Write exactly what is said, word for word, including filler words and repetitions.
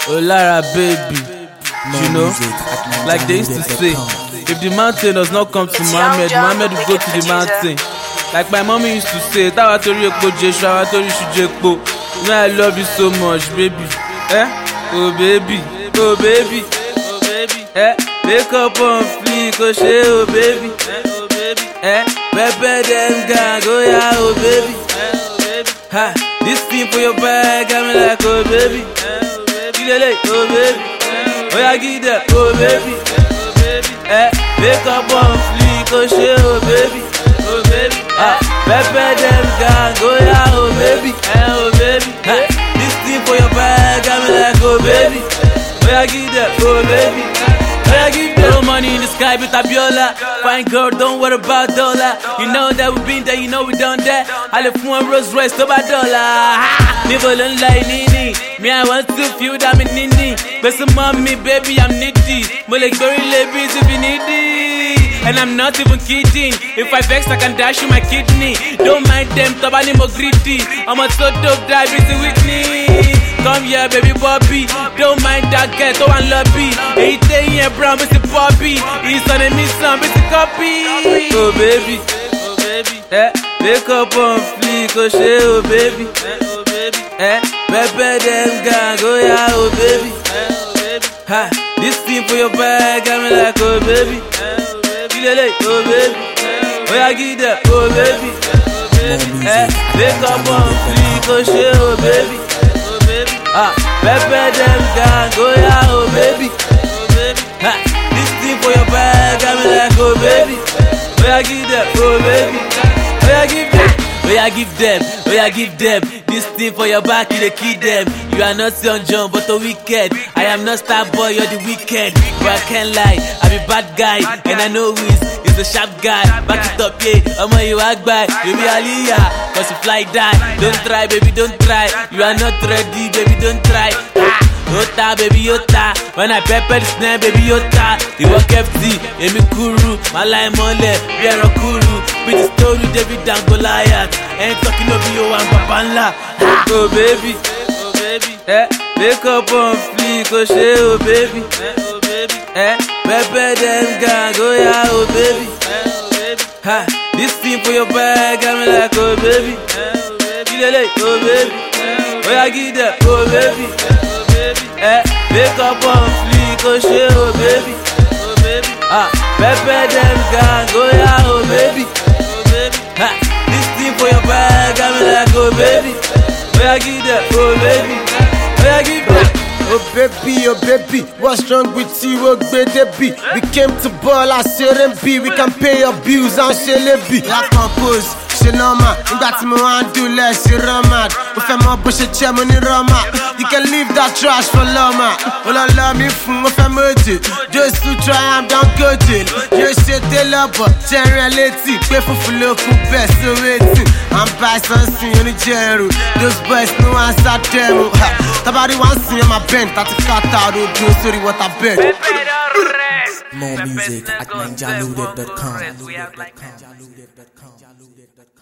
Olara baby, you know, like they used to say, if the mountain does not come to Muhammad, Muhammad will go to the mountain. Like my mommy used to say, Tawa tori ekpo Jeshu, tawa tori shuju ekpo. You know I love you so much, baby. Eh? Oh baby, oh baby, oh baby. Eh? Wake up on fleek, oh shey, oh baby. Oh baby. Eh? Pepper them gang, oh yeah, oh baby. Oh baby. Ha, this thing for your bag, got me like, oh baby. Oh baby, oh baby. Oh yeah, give that, oh baby. Oh baby. Eh? Wake up on fleek, oh shey, oh baby. Oh baby. Ah, pepper them gang, oh yeah, oh baby. Eh, oh baby. Ha, this thing for your bag, got me like, oh baby. Oh yeah, give that, oh baby. I give no money in the sky with Abiola. Fine girl, don't worry about dollar. You know that we been there, you know we done that. I left one Rolls Royce to my dollar. People don't like Nini. Me, I want to feel that I'm Nini. But some mommy, baby, I'm needy. More like very ladies if you needy. And I'm not even kidding. If I vex, I can dash you my kidney. Don't mind them, Tabani more greedy. I'm a so dope, dive into Whitney. Come here, baby Bobby. Don't mind that girl, don't want lobby. Eighteen year brown, but it's Bobby. He's on a mission, but it's copy. Oh baby, oh baby. Eh, wake up on fleek, oh shey, oh baby. Oh baby. Eh, pepper them gang, oh yeah, oh baby. Oh baby. Ha, this thing for your bag, got me like, oh baby. Oh baby, oh baby. Oh yeah, give that, oh baby. Oh baby. Eh, wake up on fleek, oh shey, oh baby. Ah, pepper them gang, oh yeah, oh baby, oh baby. Ha, this thing for your bag, got me like, oh baby. Oh yeah, give them, oh baby. Oh yeah, give them, oh yeah, give them, oh yeah, give them. This thing for your back, you the kid them. You are not Young John, but a wicked. I am not star boy, you're the wicked. But I can't lie, I'm a bad guy, and I know who is. The sharp guy, back it up, yeah. I'm on you walk by, you be Aliyah, cause you fly die. Don't try, baby, don't try. You are not ready, baby, don't try. Ah, Yota, baby, Yota. When I pepper the snare, baby, Yota. You walk F T, Emi Kuru, Malay Mole, Biero Kuru. With the story, David and Goliath. Ain't talking of you and Papanla. Oh, baby, oh, baby. Eh, wake up on fleek, oh, shey, oh, baby. Oh, baby. Eh, pepper them gang, oh yeah, oh baby. Oh baby. Ha, this thing for your bag, got me like, oh baby. Oh baby, oh baby. Oh yeah, give that, oh baby. Oh baby. Eh, wake up on fleek, oh shey, oh baby. Oh baby. Ah, pepper them gang, oh yeah, oh baby. Oh baby. Ha, this thing for your bag, got me like, oh baby. Oh yeah, give that, oh baby. Oh yeah, give that. Oh baby, oh baby, what's wrong with you? Oh baby, we came to ball, I said M B. We can pay your bills and share lebi. I compose, she normal. In that me want do less, she ramad. If I'm up, push a chair, money rama. You can leave that trash for lama. All I love me from if I'm urgent. Just to try, I'm down good. Just say they love, but reality. Pay for full of best, so waiting. I'm by something in the jail. Those boys no answer them. Somebody wants to see my bent. I take out out of do sorry what I bet. More music at ninja loaded dot com.